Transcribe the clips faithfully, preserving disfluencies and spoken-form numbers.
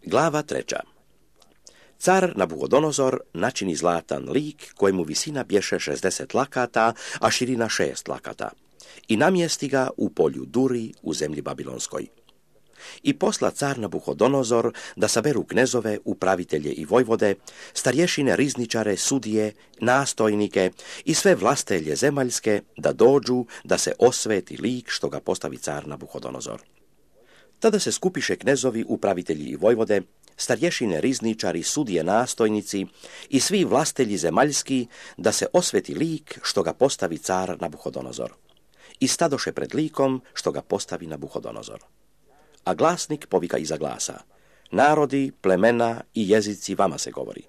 Glava treća. Car Nabuhodonozor načini zlatan lik kojemu visina bješe šezdeset lakata, a širina šest lakata, i namjesti ga u polju Duri u zemlji Babilonskoj. I posla car Nabuhodonozor da saberu knezove, upravitelje i vojvode, starješine, rizničare, sudije, nastojnike i sve vlastelje zemaljske da dođu da se osveti lik što ga postavi car Nabuhodonozor. Tada se skupiše knezovi, upravitelji i vojvode, starješine, rizničari, sudije, nastojnici i svi vlastelji zemaljski da se osveti lik što ga postavi car Nabuhodonozor. I stadoše pred likom što ga postavi Nabuhodonozor. A glasnik povika iza glasa: narodi, plemena i jezici, vama se govori.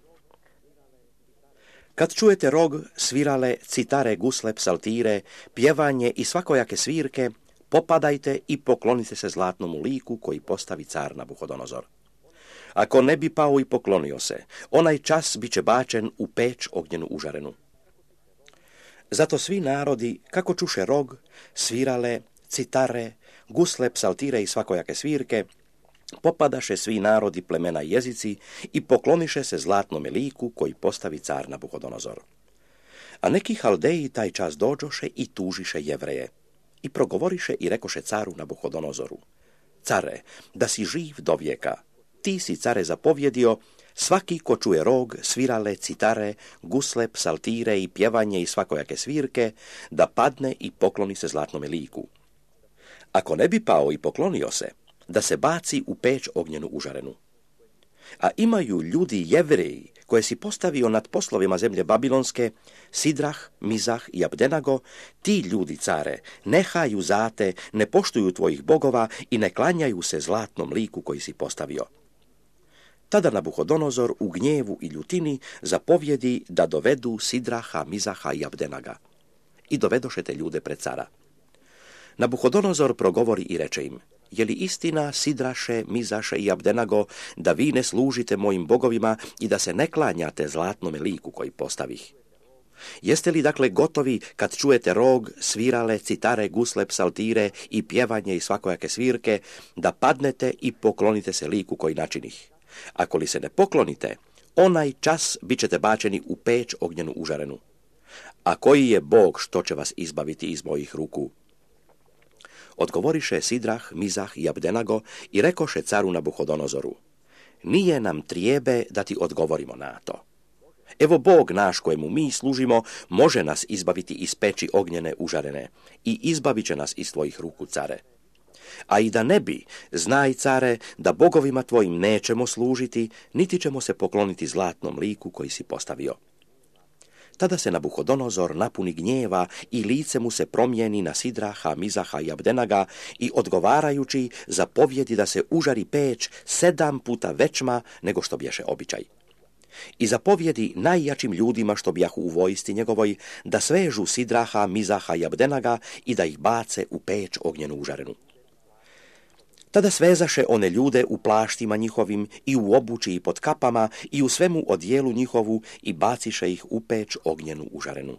Kad čujete rog, svirale, citare, gusle, psaltire, pjevanje i svakojake svirke, popadajte i poklonite se zlatnomu liku koji postavi car Nabuhodonozor. Ako ne bi pao i poklonio se, onaj čas bit će bačen u peć ognjenu užarenu. Zato svi narodi, kako čuše rog, svirale, citare, gusle, psaltire i svakojake svirke, popadaše svi narodi, plemena i jezici i pokloniše se zlatnome liku koji postavi car Nabuhodonozor. A neki haldeji taj čas dođoše i tužiše Jevreje i progovoriše i rekoše caru Nabuhodonozoru: care, da si živ do vijeka, ti si, care, zapovjedio svaki ko čuje rog, svirale, citare, gusle, psaltire i pjevanje i svakojake svirke, da padne i pokloni se zlatnome liku. Ako ne bi pao i poklonio se, da se baci u peć ognjenu užarenu. A imaju ljudi Jevreji, koje si postavio nad poslovima zemlje Babilonske, Sidrah, Mizah i Abdenago, ti ljudi, care, ne haju zate, ne poštuju tvojih bogova i ne klanjaju se zlatnom liku koji si postavio. Tada Nabuhodonozor u gnjevu i ljutini zapovjedi da dovedu Sidraha, Mizaha i Abdenaga. I dovedoše te ljude pred cara. Nabuhodonozor progovori i reče im: je li istina, Sidraše, Mizaše i Abdenago, da vi ne služite mojim bogovima i da se ne klanjate zlatnome liku koji postavih? Jeste li dakle gotovi kad čujete rog, svirale, citare, gusle, psaltire i pjevanje i svakojake svirke, da padnete i poklonite se liku koji načinih? Ako li se ne poklonite, onaj čas bit ćete bačeni u peć ognjenu užarenu. A koji je Bog što će vas izbaviti iz mojih ruku? Odgovoriše Sidrah, Mizah i Abdenago i rekoše caru Nabuhodonozoru: nije nam trijebe da ti odgovorimo na to. Evo Bog naš kojemu mi služimo može nas izbaviti iz peći ognjene užarene i izbavit će nas iz tvojih ruku, care. A i da ne bi, znaj, care, da bogovima tvojim nećemo služiti, niti ćemo se pokloniti zlatnom liku koji si postavio. Tada se Nabuhodonozor napuni gnjeva i lice mu se promijeni na Sidraha, Mizaha i Abdenaga i odgovarajući zapovjedi da se užari peć sedam puta većma nego što bješe običaj. I zapovjedi najjačim ljudima što bijahu u vojsci njegovoj da svežu Sidraha, Mizaha i Abdenaga i da ih bace u peć ognjenu užarenu. Tada svezaše one ljude u plaštima njihovim i u obući i pod kapama i u svemu odjelu njihovu i baciše ih u peć ognjenu užarenu.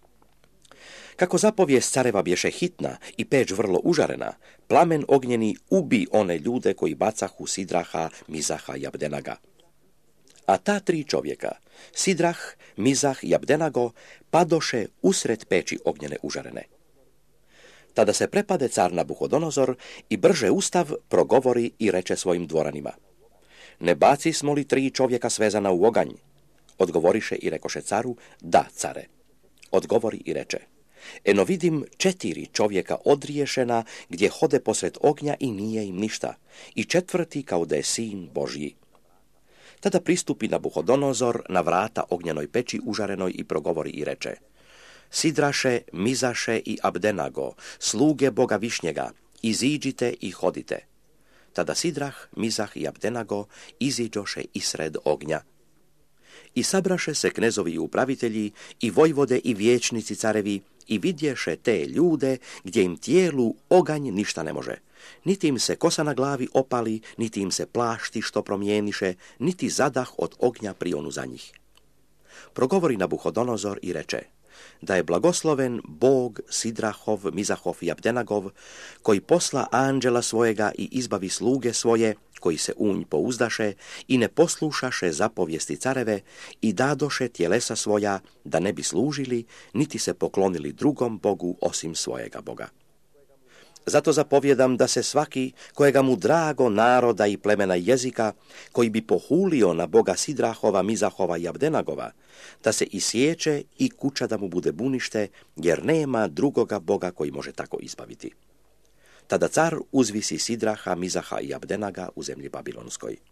Kako zapovijest careva bješe hitna i peć vrlo užarena, plamen ognjeni ubi one ljude koji bacahu Sidraha, Mizaha i Abdenaga. A ta tri čovjeka, Sidrah, Mizah i Abdenago, padoše usred peći ognjene užarene. Tada se prepade car Nabuhodonozor i brže ustav progovori i reče svojim dvoranima: ne baci smo li tri čovjeka svezana u oganj? Odgovoriše i rekoše caru: da, care. Odgovori i reče: eno vidim četiri čovjeka odriješena gdje hode posred ognja i nije im ništa, i četvrti kao da je sin Božji. Tada pristupi Nabuhodonozor na vrata ognjenoj peći užarenoj i progovori i reče: Sidraše, Mizaše i Abdenago, sluge Boga Višnjega, iziđite i hodite. Tada Sidrah, Mizah i Abdenago iziđoše isred ognja. I sabraše se knezovi i upravitelji, i vojvode i vijećnici carevi, i vidješe te ljude gdje im tijelu oganj ništa ne može. Niti im se kosa na glavi opali, niti im se plašti što promijeniše, niti zadah od ognja prionu za njih. Progovori Nabuhodonozor i reče: da je blagosloven Bog Sidrahov, Mizahov i Abdenagov, koji posla anđela svojega i izbavi sluge svoje, koji se u nj pouzdaše i ne poslušaše zapovijesti careve i dadoše tjelesa svoja da ne bi služili, niti se poklonili drugom Bogu osim svojega Boga. Zato zapovjedam da se svaki, kojega mu drago naroda i plemena jezika, koji bi pohulio na Boga Sidrahova, Mizahova i Abdenagova, da se isječe i kuća da mu bude bunište, jer nema drugoga Boga koji može tako izbaviti. Tada car uzvisi Sidraha, Mizaha i Abdenaga u zemlji Babilonskoj.